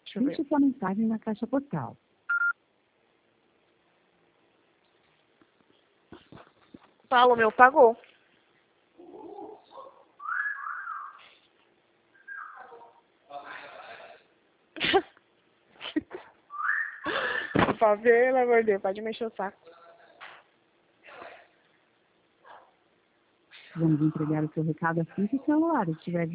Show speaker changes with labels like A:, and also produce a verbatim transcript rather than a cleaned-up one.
A: eu ver.
B: Deixe sua mensagem na caixa postal.
A: Paulo, meu pagou. Pra ver, pelo amor de Deus, pode mexer o saco.
B: Vamos entregar o seu recado assim que o celular estiver